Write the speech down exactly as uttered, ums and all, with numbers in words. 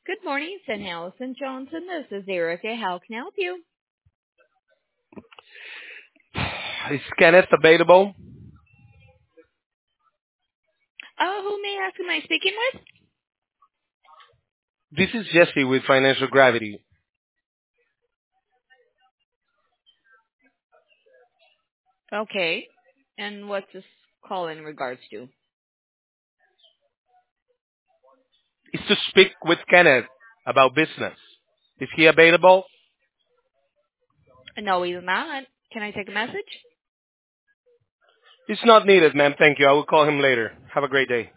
Good morning, Saint Allison Johnson. This is Erica. How can I help you? Is Kenneth available? Uh, who may I ask am I speaking with? This is Jesse with Financial Gravity. Okay. And what's this call in regards to? Is to speak with Kenneth about business. Is he available? No, he's not. Can I take a message? It's not needed, ma'am. Thank you. I will call him later. Have a great day.